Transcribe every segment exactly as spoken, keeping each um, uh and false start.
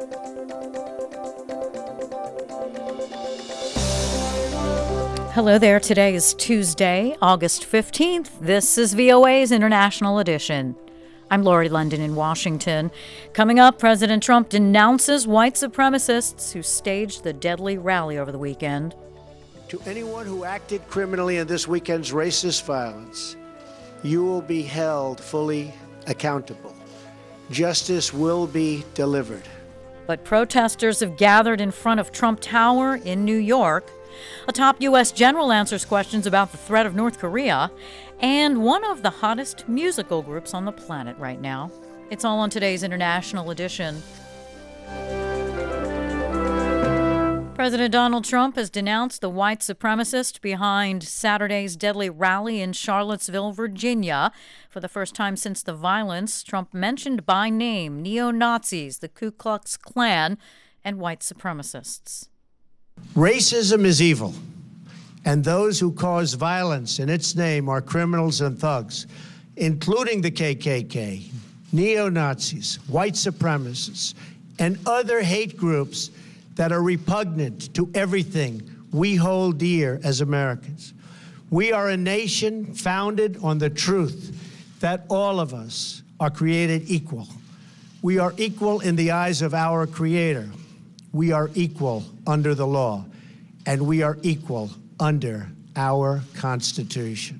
Hello there. Today is Tuesday, August fifteenth. This is V O A's International Edition. I'm Lori London in Washington. Coming up, President Trump denounces white supremacists who staged the deadly rally over the weekend. To anyone who acted criminally in this weekend's racist violence, you will be held fully accountable. Justice will be delivered. But protesters have gathered in front of Trump Tower in New York. A top U S general answers questions about the threat of North Korea, and one of the hottest musical groups on the planet right now. It's all on today's International Edition. President Donald Trump has denounced the white supremacist behind Saturday's deadly rally in Charlottesville, Virginia. For the first time since the violence, Trump mentioned by name neo-Nazis, the Ku Klux Klan, and white supremacists. Racism is evil, and those who cause violence in its name are criminals and thugs, including the K K K, neo-Nazis, white supremacists, and other hate groups that are repugnant to everything we hold dear as Americans. We are a nation founded on the truth that all of us are created equal. We are equal in the eyes of our Creator. We are equal under the law, and we are equal under our Constitution.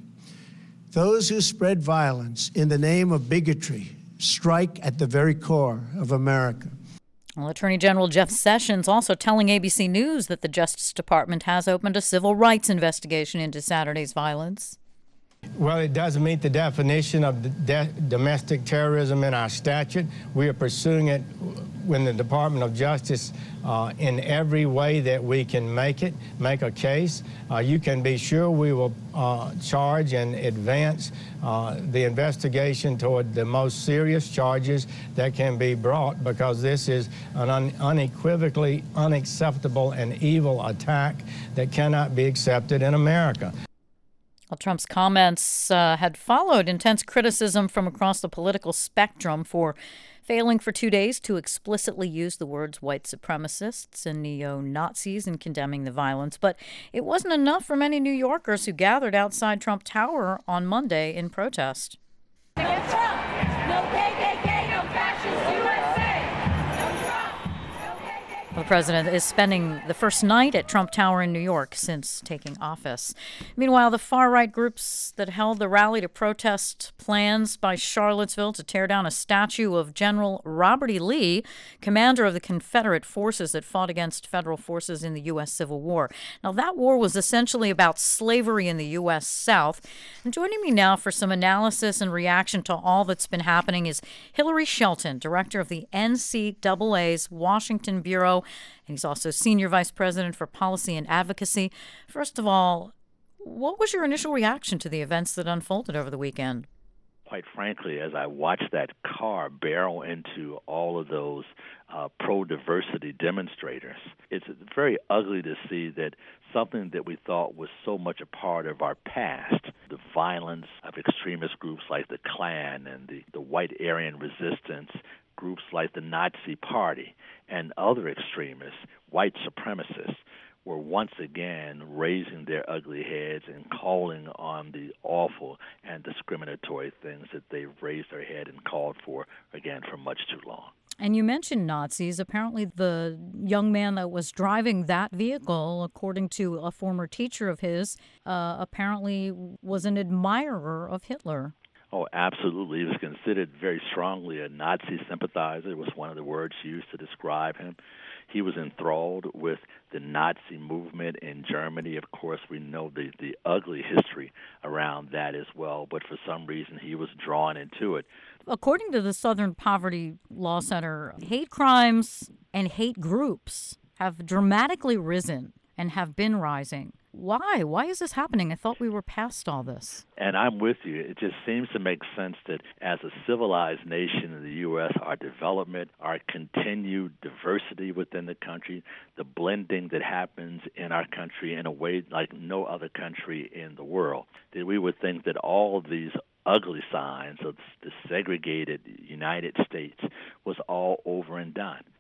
Those who spread violence in the name of bigotry strike at the very core of America. Well, Attorney General Jeff Sessions also telling A B C News that the Justice Department has opened a civil rights investigation into Saturday's violence. Well, it does meet the definition of de- domestic terrorism in our statute. We are pursuing it in the Department of Justice uh, in every way that we can make it, make a case. Uh, you can be sure we will uh, charge and advance uh, the investigation toward the most serious charges that can be brought, because this is an un- unequivocally unacceptable and evil attack that cannot be accepted in America. Well, Trump's comments uh, had followed intense criticism from across the political spectrum for failing for two days to explicitly use the words white supremacists and neo-Nazis in condemning the violence. But it wasn't enough for many New Yorkers who gathered outside Trump Tower on Monday in protest. Against Trump. No K K K, no fascist U S A. No Trump. No K K K. The president is spending the first night at Trump Tower in New York since taking office. Meanwhile, the far-right groups that held the rally to protest plans by Charlottesville to tear down a statue of General Robert E. Lee, commander of the Confederate forces that fought against federal forces in the U S Civil War. Now, that war was essentially about slavery in the U S South. And joining me now for some analysis and reaction to all that's been happening is Hillary Shelton, director of the N C double A's Washington Bureau, and he's also Senior Vice President for Policy and Advocacy. First of all, what was your initial reaction to the events that unfolded over the weekend? Quite frankly, as I watched that car barrel into all of those uh, pro-diversity demonstrators, it's very ugly to see that something that we thought was so much a part of our past, the violence of extremist groups like the Klan and the, the white Aryan resistance, groups like the Nazi Party and other extremists, white supremacists, were once again raising their ugly heads and calling on the awful and discriminatory things that they've raised their head and called for, again, for much too long. And you mentioned Nazis. Apparently the young man that was driving that vehicle, according to a former teacher of his, uh, apparently was an admirer of Hitler. Oh, absolutely. He was considered very strongly a Nazi sympathizer, was one of the words used to describe him. He was enthralled with the Nazi movement in Germany. Of course, we know the, the ugly history around that as well, but for some reason he was drawn into it. According to the Southern Poverty Law Center, hate crimes and hate groups have dramatically risen and have been rising. Why? Why is this happening? I thought we were past all this. And I'm with you. It just seems to make sense that as a civilized nation in the U S, our development, our continued diversity within the country, the blending that happens in our country in a way like no other country in the world, that we would think that all of these ugly signs of the segregated United States was all over and done.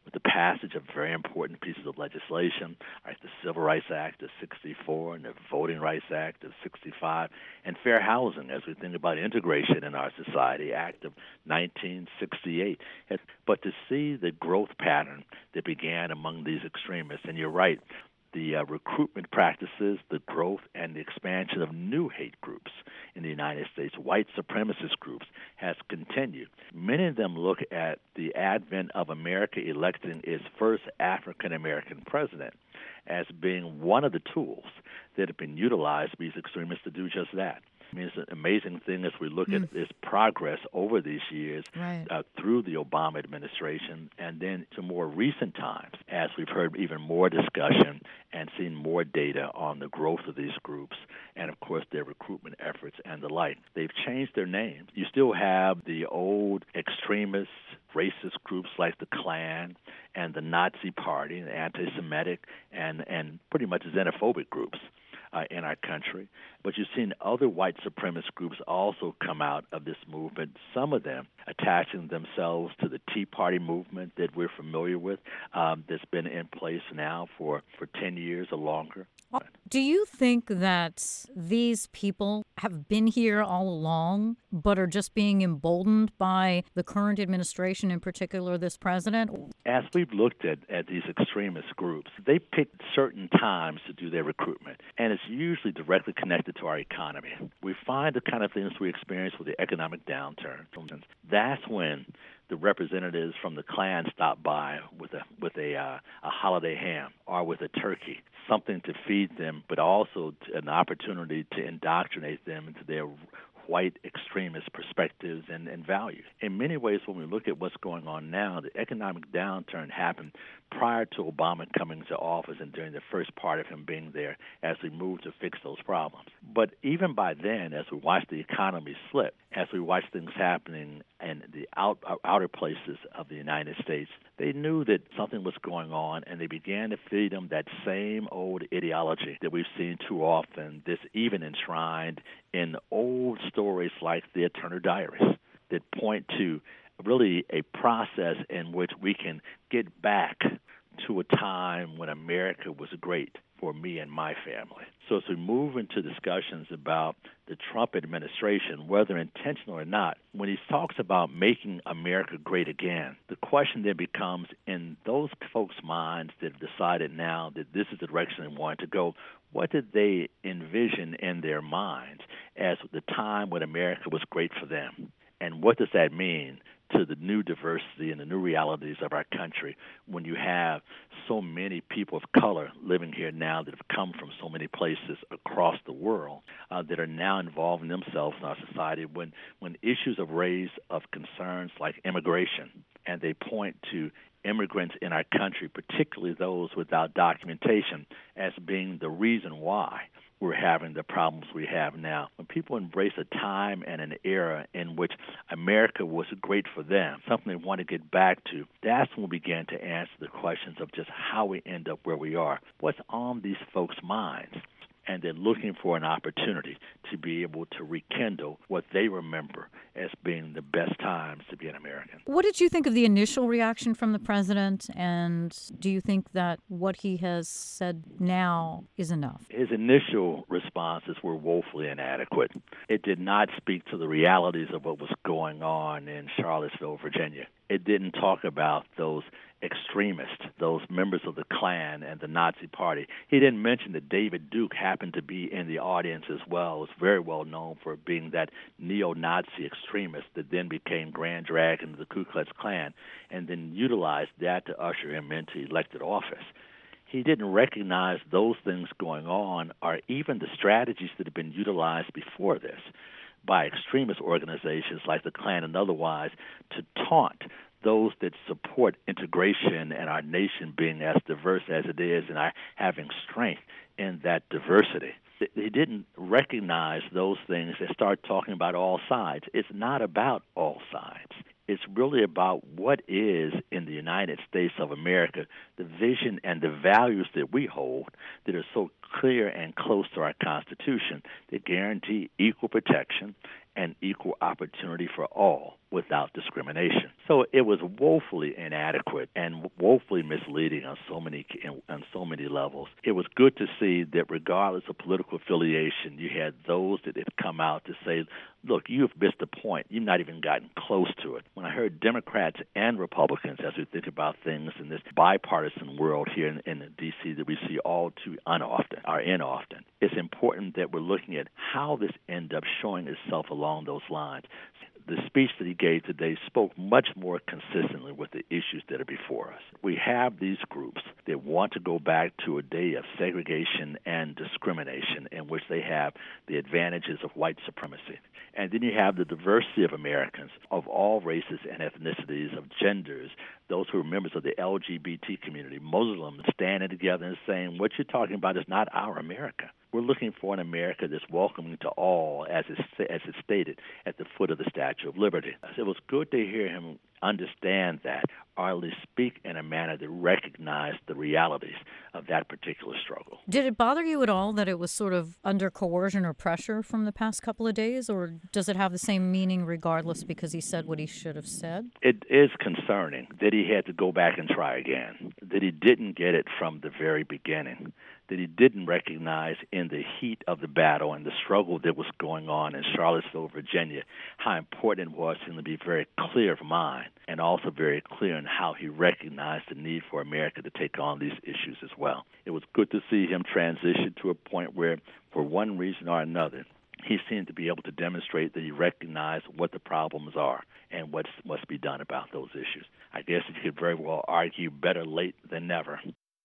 with the passage of very important pieces of legislation, like the Civil Rights Act of sixty-four and the Voting Rights Act of sixty-five, and Fair Housing, as we think about integration in our society, Act of nineteen sixty-eight. But to see the growth pattern that began among these extremists, and you're right, the uh, recruitment practices, the growth, and the expansion of new hate groups in the United States, white supremacist groups, has continued. Many of them look at the advent of America electing its first African-American president as being one of the tools that have been utilized by these extremists to do just that. I mean, it's an amazing thing as we look mm. at this progress over these years right. uh, through the Obama administration and then to more recent times as we've heard even more discussion and seen more data on the growth of these groups and, of course, their recruitment efforts and the like. They've changed their names. You still have the old extremist, racist groups like the Klan and the Nazi Party, the anti-Semitic and, and pretty much xenophobic groups. Uh, in our country. But you've seen other white supremacist groups also come out of this movement, some of them attaching themselves to the Tea Party movement that we're familiar with, um, that's been in place now for, for ten years or longer. Do you think that these people have been here all along, but are just being emboldened by the current administration, in particular this president? As we've looked at, at these extremist groups, they pick certain times to do their recruitment, and it's usually directly connected to our economy. We find the kind of things we experience with the economic downturn. That's when the representatives from the Klan stop by with a with a uh, a holiday ham or with a turkey, something to feed them, but also an opportunity to indoctrinate them into their white extremist perspectives and, and values. In many ways, when we look at what's going on now, the economic downturn happened prior to Obama coming to office and during the first part of him being there as we moved to fix those problems. But even by then, as we watched the economy slip, as we watched things happening in the out, outer places of the United States, they knew that something was going on, and they began to feed them that same old ideology that we've seen too often, that's even enshrined in old stories like the Turner Diaries that point to really a process in which we can get back to a time when America was great for me and my family. So as we move into discussions about the Trump administration, whether intentional or not, when he talks about making America great again, the question then becomes, in those folks' minds that have decided now that this is the direction they want to go, what did they envision in their minds as the time when America was great for them? And what does that mean to the new diversity and the new realities of our country when you have so many people of color living here now that have come from so many places across the world uh, that are now involving themselves in our society, when, when issues are raised of concerns like immigration, and they point to immigrants in our country, particularly those without documentation, as being the reason why we're having the problems we have now. When people embrace a time and an era in which America was great for them, something they want to get back to, that's when we began to answer the questions of just how we end up where we are. What's on these folks' minds? And they're looking for an opportunity to be able to rekindle what they remember as being the best times to be an American. What did you think of the initial reaction from the president, and do you think that what he has said now is enough? His initial responses were woefully inadequate. It did not speak to the realities of what was going on in Charlottesville, Virginia. It didn't talk about those extremists, those members of the Klan and the Nazi Party. He didn't mention that David Duke happened to be in the audience as well. Was very well known for being that neo-Nazi extremist that then became Grand Dragon of the Ku Klux Klan and then utilized that to usher him into elected office. He didn't recognize those things going on or even the strategies that have been utilized before this by extremist organizations like the Klan and otherwise to taunt those that support integration and our nation being as diverse as it is and our having strength in that diversity. They didn't recognize those things and start talking about all sides. It's not about all sides. It's really about what is, in the United States of America, the vision and the values that we hold that are so clear and close to our Constitution that guarantee equal protection and equal opportunity for all without discrimination. So it was woefully inadequate and woefully misleading on so many on so many levels. It was good to see that regardless of political affiliation, you had those that had come out to say, look, you've missed the point. You've not even gotten close to it. When I heard Democrats and Republicans, as we think about things in this bipartisan world here in, in D C that we see all too unoften, or inoften, it's important that we're looking at how this ends up showing itself along those lines. The speech that he gave today spoke much more consistently with the issues that are before us. We have these groups that want to go back to a day of segregation and discrimination in which they have the advantages of white supremacy. And then you have the diversity of Americans of all races and ethnicities, of genders, those who are members of the L G B T community, Muslims, standing together and saying, what you're talking about is not our America. We're looking for an America that's welcoming to all, as it's, as it's stated at the foot of the Statue of Liberty. It was good to hear him understand that, or at least speak in a manner that recognized the realities of that particular struggle. Did it bother you at all that it was sort of under coercion or pressure from the past couple of days, or does it have the same meaning regardless because he said what he should have said? It is concerning that he had to go back and try again, that he didn't get it from the very beginning, that he didn't recognize in the heat of the battle and the struggle that was going on in Charlottesville, Virginia, how important it was for him to be very clear of mind and also very clear in how he recognized the need for America to take on these issues as well. It was good to see him transition to a point where, for one reason or another, he seemed to be able to demonstrate that he recognized what the problems are and what must be done about those issues. I guess you could very well argue better late than never.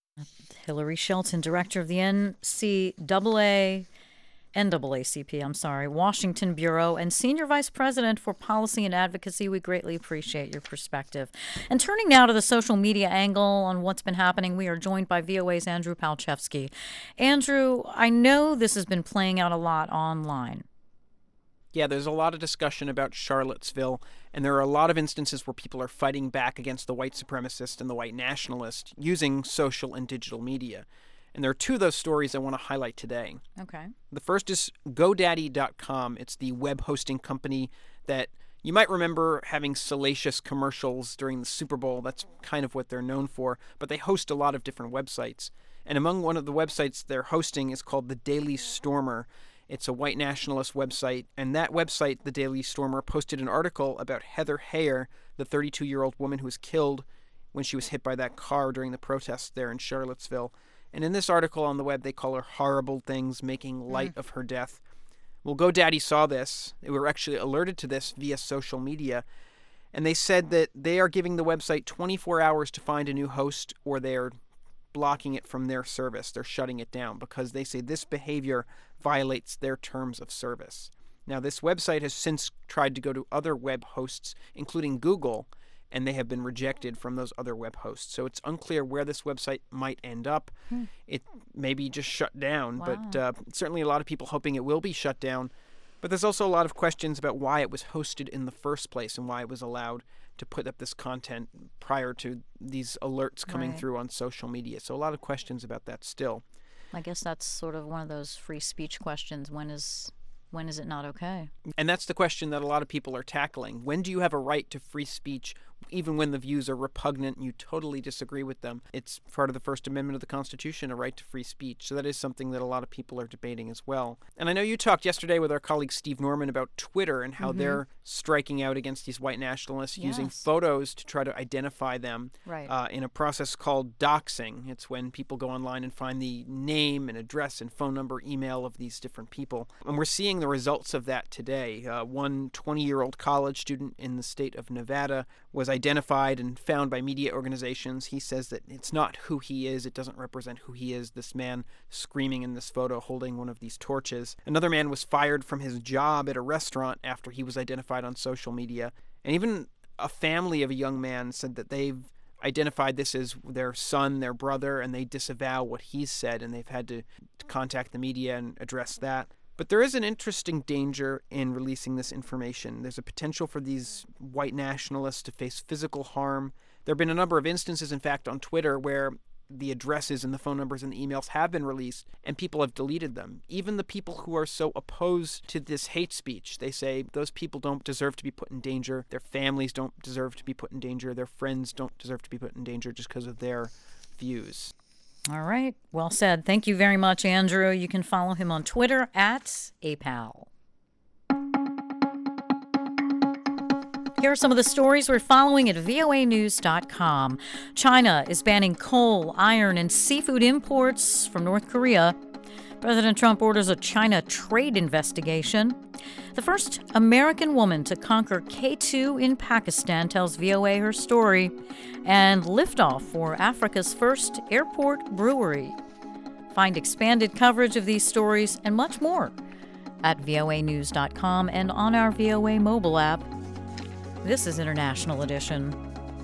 Hillary Shelton, director of the N C A A, N double A C P, I'm sorry, Washington Bureau, and Senior Vice President for Policy and Advocacy. We greatly appreciate your perspective. And turning now to the social media angle on what's been happening, we are joined by V O A's Andrew Palchevsky. Andrew, I know this has been playing out a lot online. Yeah, there's a lot of discussion about Charlottesville, and there are a lot of instances where people are fighting back against the white supremacist and the white nationalist using social and digital media. And there are two of those stories I want to highlight today. Okay. The first is GoDaddy dot com. It's the web hosting company that you might remember having salacious commercials during the Super Bowl. That's kind of what they're known for. But they host a lot of different websites. And among one of the websites they're hosting is called the Daily Stormer. It's a white nationalist website, and that website, the Daily Stormer, posted an article about Heather Heyer, the thirty-two-year-old woman who was killed when she was hit by that car during the protests there in Charlottesville. And in this article on the web, they call her horrible things, making light mm. of her death. Well, GoDaddy saw this. They were actually alerted to this via social media, and they said that they are giving the website twenty-four hours to find a new host, or they're blocking it from their service. They're shutting it down because they say this behavior violates their terms of service. Now, this website has since tried to go to other web hosts, including Google, and they have been rejected from those other web hosts. So it's unclear where this website might end up. Hmm. It may be just shut down, wow. but uh, certainly a lot of people hoping it will be shut down. But there's also a lot of questions about why it was hosted in the first place and why it was allowed to put up this content prior to these alerts coming right. through on social media. So a lot of questions about that still. I guess that's sort of one of those free speech questions. When is when is it not okay? And that's the question that a lot of people are tackling. When do you have a right to free speech, even when the views are repugnant and you totally disagree with them? It's part of the First Amendment of the Constitution, a right to free speech. So that is something that a lot of people are debating as well. And I know you talked yesterday with our colleague Steve Norman about Twitter and how mm-hmm. they're striking out against these white nationalists yes. using photos to try to identify them right. uh, in a process called doxing. It's when people go online and find the name and address and phone number, email of these different people. And we're seeing the results of that today. Uh, one twenty-year-old college student in the state of Nevada was identified and found by media organizations. He says that it's not who he is. It doesn't represent who he is, this man screaming in this photo holding one of these torches. Another man was fired from his job at a restaurant after he was identified on social media. And even a family of a young man said that they've identified this as their son, their brother, and they disavow what he's said, and they've had to contact the media and address that. But there is an interesting danger in releasing this information. There's a potential for these white nationalists to face physical harm. There have been a number of instances, in fact, on Twitter where the addresses and the phone numbers and the emails have been released, and people have deleted them. Even the people who are so opposed to this hate speech, they say those people don't deserve to be put in danger. Their families don't deserve to be put in danger. Their friends don't deserve to be put in danger just because of their views. All right. Well said. Thank you very much, Andrew. You can follow him on Twitter at A P A L. Here are some of the stories we're following at V O A news dot com. China is banning coal, iron, and seafood imports from North Korea. President Trump orders a China trade investigation. The first American woman to conquer K two in Pakistan tells V O A her story. And liftoff for Africa's first airport brewery. Find expanded coverage of these stories and much more at V O A news dot com and on our V O A mobile app. This is International Edition.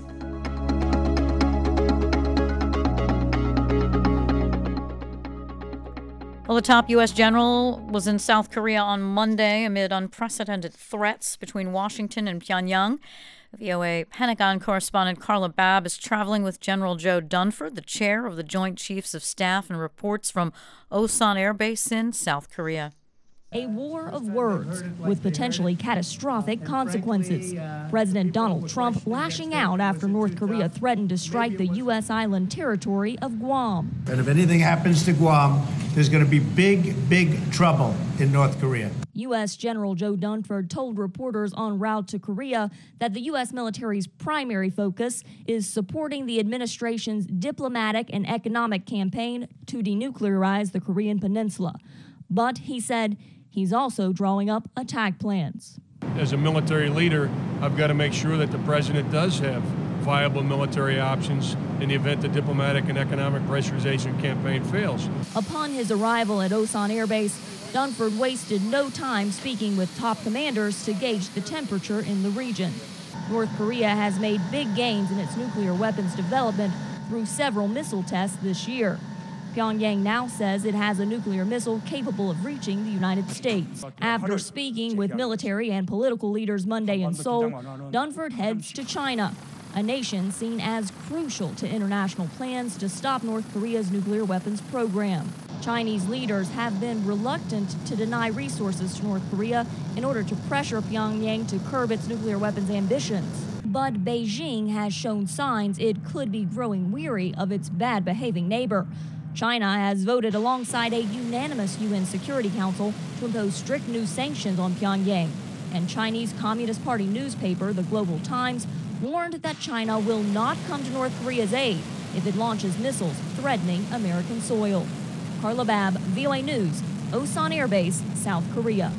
Well, the top U S general was in South Korea on Monday amid unprecedented threats between Washington and Pyongyang. V O A Pentagon correspondent Carla Babb is traveling with General Joe Dunford, the chair of the Joint Chiefs of Staff, and reports from Osan Air Base in South Korea. A war of words with potentially catastrophic consequences. President Donald Trump lashing out after North Korea threatened to strike the U S island territory of Guam. And if anything happens to Guam, there's going to be big, big trouble in North Korea. U S General Joe Dunford told reporters en route to Korea that the U S military's primary focus is supporting the administration's diplomatic and economic campaign to denuclearize the Korean peninsula. But he said he's also drawing up attack plans. As a military leader, I've got to make sure that the president does have viable military options in the event the diplomatic and economic pressurization campaign fails. Upon his arrival at Osan Air Base, Dunford wasted no time speaking with top commanders to gauge the temperature in the region. North Korea has made big gains in its nuclear weapons development through several missile tests this year. Pyongyang now says it has a nuclear missile capable of reaching the United States. After speaking with military and political leaders Monday in Seoul, Dunford heads to China, a nation seen as crucial to international plans to stop North Korea's nuclear weapons program. Chinese leaders have been reluctant to deny resources to North Korea in order to pressure Pyongyang to curb its nuclear weapons ambitions. But Beijing has shown signs it could be growing weary of its bad-behaving neighbor. China has voted alongside a unanimous U N Security Council to impose strict new sanctions on Pyongyang. And Chinese Communist Party newspaper, the Global Times, warned that China will not come to North Korea's aid if it launches missiles threatening American soil. Carla Babb, V O A News, Osan Air Base, South Korea.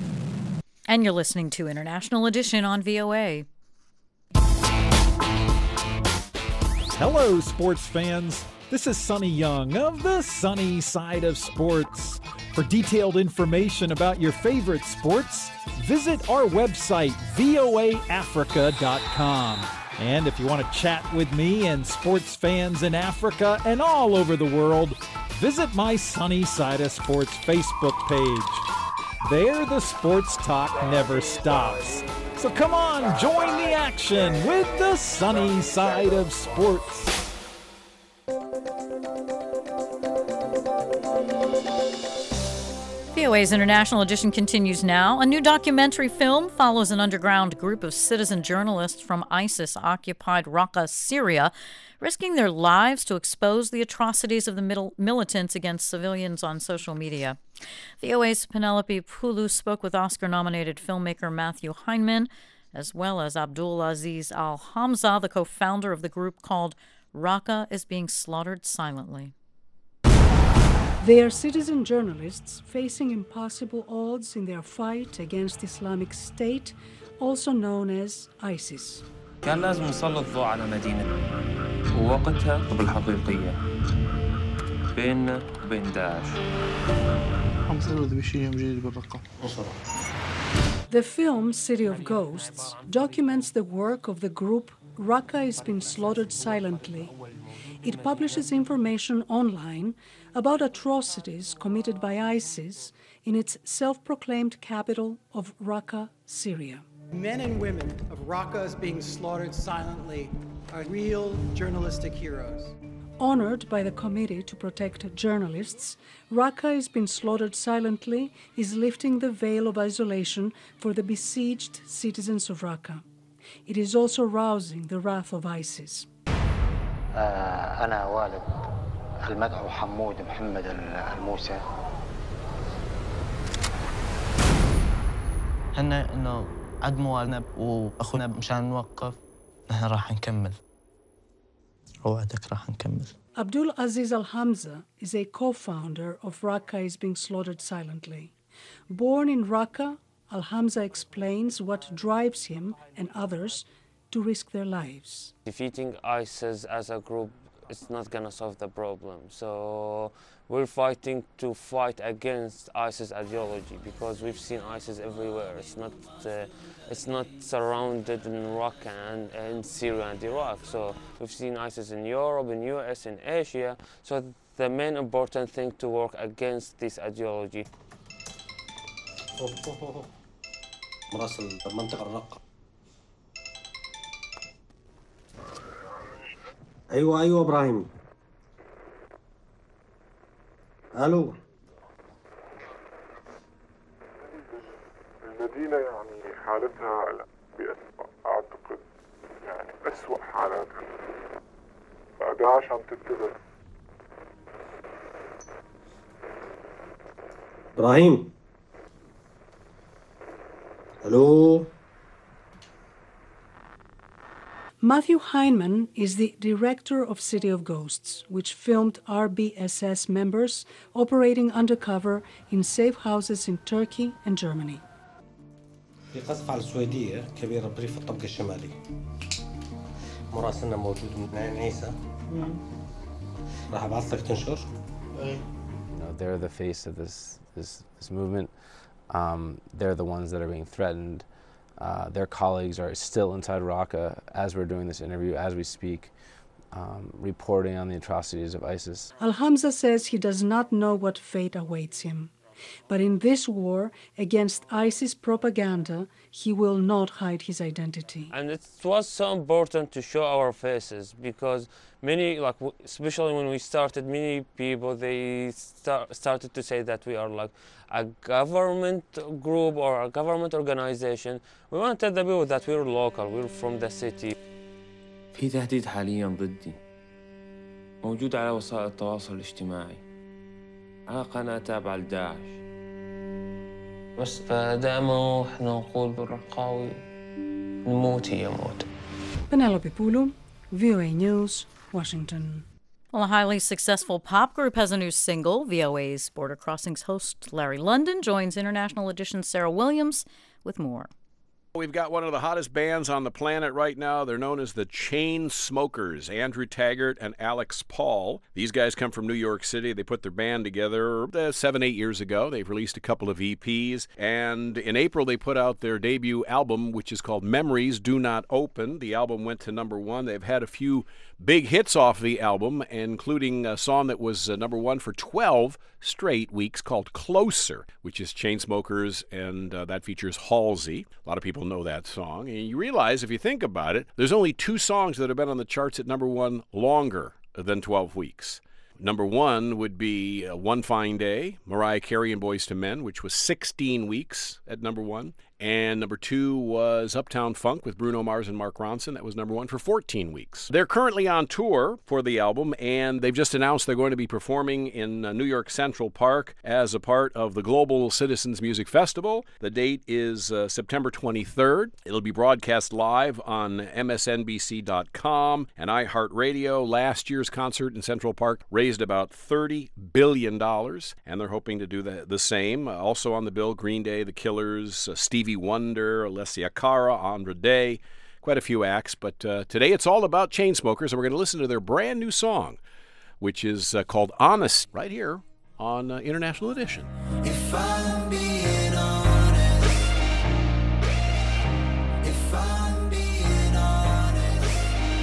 And you're listening to International Edition on V O A. Hello, sports fans. This is Sonny Young of the Sunny Side of Sports. For detailed information about your favorite sports, visit our website, V O A Africa dot com. And if you want to chat with me and sports fans in Africa and all over the world, visit my Sunny Side of Sports Facebook page. There, the sports talk never stops. So come on, join the action with the Sunny Side of Sports. V O A's International Edition continues now. A new documentary film follows an underground group of citizen journalists from ISIS-occupied Raqqa, Syria, risking their lives to expose the atrocities of the mil- militants against civilians on social media. V O A's Penelope Pulu spoke with Oscar-nominated filmmaker Matthew Heineman, as well as Abdul Aziz Al-Hamza, the co-founder of the group called Raqqa is Being Slaughtered Silently. They are citizen journalists facing impossible odds in their fight against Islamic State, also known as ISIS. كان لازم نسلط الضوء على مدينة ووقتها بالحقيقية بيننا وبين داعش. The film City of Ghosts documents the work of the group Raqqa is Being Slaughtered Silently. It publishes information online about atrocities committed by ISIS in its self-proclaimed capital of Raqqa, Syria. Men and women of Raqqa is Being Slaughtered Silently are real journalistic heroes. Honored by the Committee to Protect Journalists, Raqqa has been slaughtered silently is lifting the veil of isolation for the besieged citizens of Raqqa. It is also rousing the wrath of ISIS. أنا والد المدعو حمود محمد الموسى. هنا إنه عدموا والدنا وأخونا مشان نوقف نحن راح نكمل. Abdul Aziz Al-Hamza is a co-founder of Raqqa is being slaughtered silently. Born in Raqqa, Al-Hamza explains what drives him and others to risk their lives. Defeating ISIS as a group is not going to solve the problem. So we're fighting to fight against ISIS ideology because we've seen ISIS everywhere. It's not, uh, it's not surrounded in Raqqa and in Syria and Iraq. So we've seen ISIS in Europe, in U S, in Asia. So the main important thing to work against this ideology. ايوه ايوه ابراهيم. الو. المدينة يعني حالتها بأسوأ، أعتقد يعني أسوأ حالاتها. داعش عم تتبع. إبراهيم. الو. Matthew Heineman is the director of City of Ghosts, which filmed R B S S members operating undercover in safe houses in Turkey and Germany. في قصف على السويدية كبيرة بريف الطبقة الشمالي. مراسلنا موجود من عيسى. راح أبعث لك تنشر. They're the face of this this this movement. Um, they're the ones that are being threatened. Uh, their colleagues are still inside Raqqa as we're doing this interview, as we speak, um, reporting on the atrocities of ISIS. Al-Hamza says he does not know what fate awaits him. But in this war against ISIS propaganda, he will not hide his identity. And it was so important to show our faces because many, like especially when we started, many people, they start, started to say that we are like a government group or a government organization. We want to tell the people that we're local, we're from the city. في تهديد حاليا ضدي موجود على وسائل التواصل الاجتماعي على قناة تابعة لداعش. بس فدائما احنا نقول بالرقاوي نموت هي موت. Penelope Pulu, V O A News, Washington. Well, a highly successful pop group has a new single. V O A's Border Crossings host Larry London joins International Edition's Sarah Williams with more. We've got one of the hottest bands on the planet right now. They're known as the Chainsmokers, Andrew Taggart and Alex Paul. These guys come from New York City. They put their band together uh, seven, eight years ago. They've released a couple of E Ps. And in April, they put out their debut album, which is called Memories Do Not Open. The album went to number one. They've had a few big hits off the album, including a song that was uh, number one for twelve straight weeks called Closer, which is Chainsmokers, and uh, that features Halsey. A lot of people know that song. And you realize, if you think about it, there's only two songs that have been on the charts at number one longer than twelve weeks. Number one would be uh, One Fine Day, Mariah Carey and Boyz two Men, which was sixteen weeks at number one. And number two was Uptown Funk with Bruno Mars and Mark Ronson. That was number one for fourteen weeks. They're currently on tour for the album, and they've just announced they're going to be performing in uh, New York Central Park as a part of the Global Citizens Music Festival. The date is uh, September twenty-third. It'll be broadcast live on M S N B C dot com and iHeartRadio. Last year's concert in Central Park raised about thirty billion dollars, and they're hoping to do the, the same. Uh, also on the bill, Green Day, The Killers, uh, Stevie Wonder, Alessia Cara, Andra Day, quite a few acts. But uh, today it's all about Chainsmokers, and we're going to listen to their brand new song, which is uh, called Honest, right here on uh, International Edition. If I'm being honest, if I'm being honest,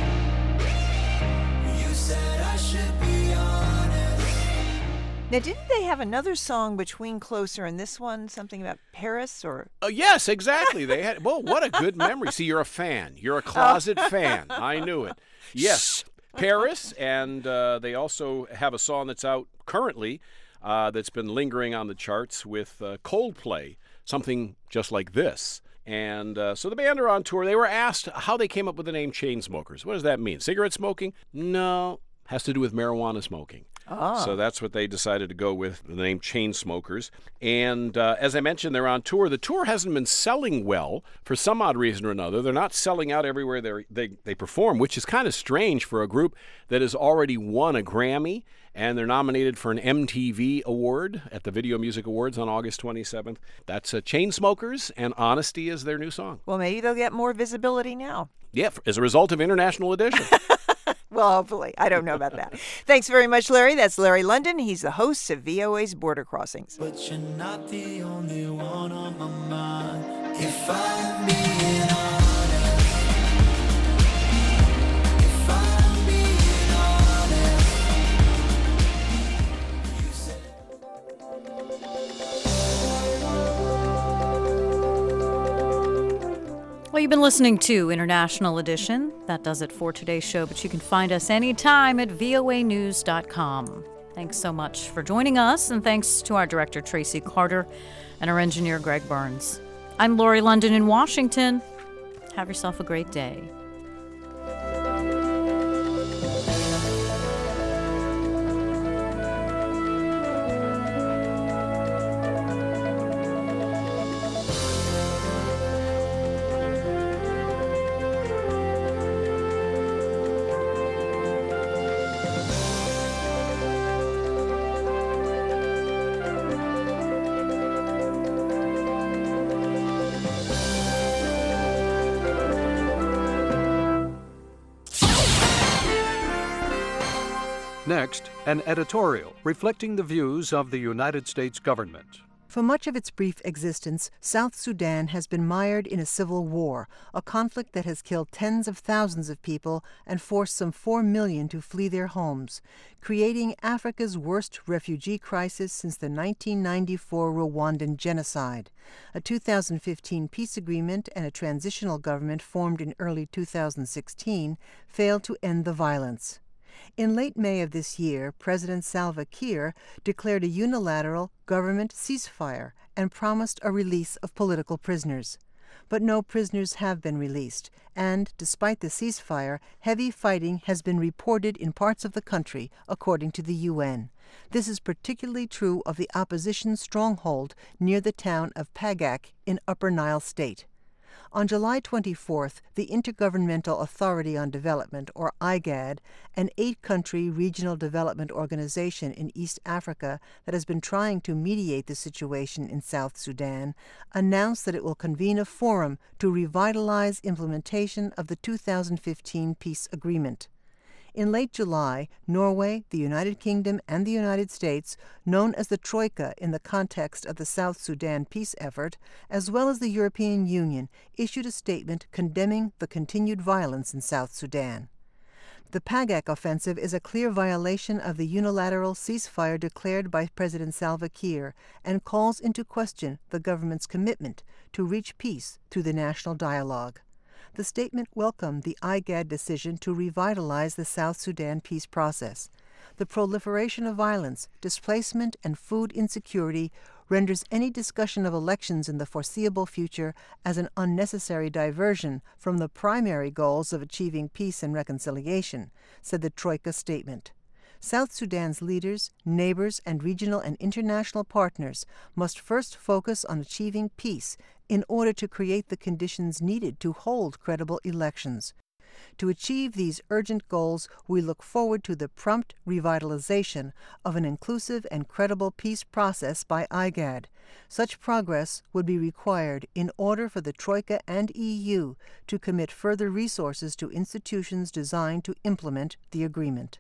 you said I should be honest. Now, didn't they have another song between Closer and this one, something about Paris or? Uh, yes, exactly. They had. Well, what a good memory. See, you're a fan. You're a closet oh. fan. I knew it. Yes. Paris, and uh, they also have a song that's out currently uh, that's been lingering on the charts with uh, Coldplay, something just like this. And uh, so the band are on tour. They were asked how they came up with the name Chainsmokers. What does that mean? Cigarette smoking? No, has to do with marijuana smoking. Ah. So that's what they decided to go with, the name Chainsmokers. And uh, as I mentioned, they're on tour. The tour hasn't been selling well for some odd reason or another. They're not selling out everywhere they they they perform, which is kind of strange for a group that has already won a Grammy, and they're nominated for an M T V award at the Video Music Awards on August twenty-seventh. That's uh, Chainsmokers, and Honesty is their new song. Well, maybe they'll get more visibility now. Yeah, as a result of International Edition. Well, hopefully. I don't know about that. Thanks very much, Larry. That's Larry London. He's the host of V O A's Border Crossings. But you're not the only one on my mind. If I'm being honest, if I'm being honest, you said. Well, you've been listening to International Edition. That does it for today's show, but you can find us anytime at V O A news dot com. Thanks so much for joining us, and thanks to our director, Tracy Carter, and our engineer, Greg Burns. I'm Lori London in Washington. Have yourself a great day. Next, an editorial reflecting the views of the United States government. For much of its brief existence, South Sudan has been mired in a civil war, a conflict that has killed tens of thousands of people and forced some four million to flee their homes, creating Africa's worst refugee crisis since the nineteen ninety-four Rwandan genocide. A two thousand fifteen peace agreement and a transitional government formed in early two thousand sixteen failed to end the violence. In late May of this year, President Salva Kiir declared a unilateral government ceasefire and promised a release of political prisoners. But no prisoners have been released, and despite the ceasefire, heavy fighting has been reported in parts of the country, according to the U N. This is particularly true of the opposition stronghold near the town of Pagak in Upper Nile State. On July twenty-fourth, the Intergovernmental Authority on Development, or I G A D, an eight-country regional development organization in East Africa that has been trying to mediate the situation in South Sudan, announced that it will convene a forum to revitalize implementation of the two thousand fifteen peace agreement. In late July, Norway, the United Kingdom, and the United States, known as the Troika in the context of the South Sudan peace effort, as well as the European Union, issued a statement condemning the continued violence in South Sudan. The Pagak offensive is a clear violation of the unilateral ceasefire declared by President Salva Kiir and calls into question the government's commitment to reach peace through the national dialogue. The statement welcomed the I G A D decision to revitalize the South Sudan peace process. The proliferation of violence, displacement, and food insecurity renders any discussion of elections in the foreseeable future as an unnecessary diversion from the primary goals of achieving peace and reconciliation, said the Troika statement. South Sudan's leaders, neighbors, and regional and international partners must first focus on achieving peace in order to create the conditions needed to hold credible elections. To achieve these urgent goals, we look forward to the prompt revitalization of an inclusive and credible peace process by I G A D. Such progress would be required in order for the Troika and E U to commit further resources to institutions designed to implement the agreement.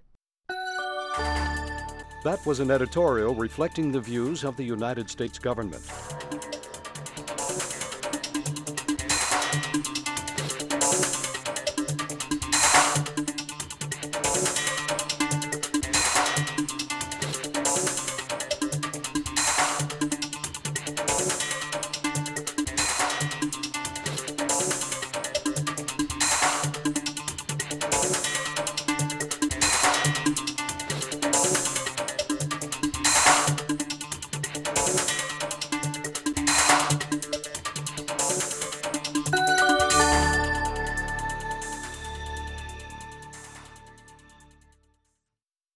That was an editorial reflecting the views of the United States government.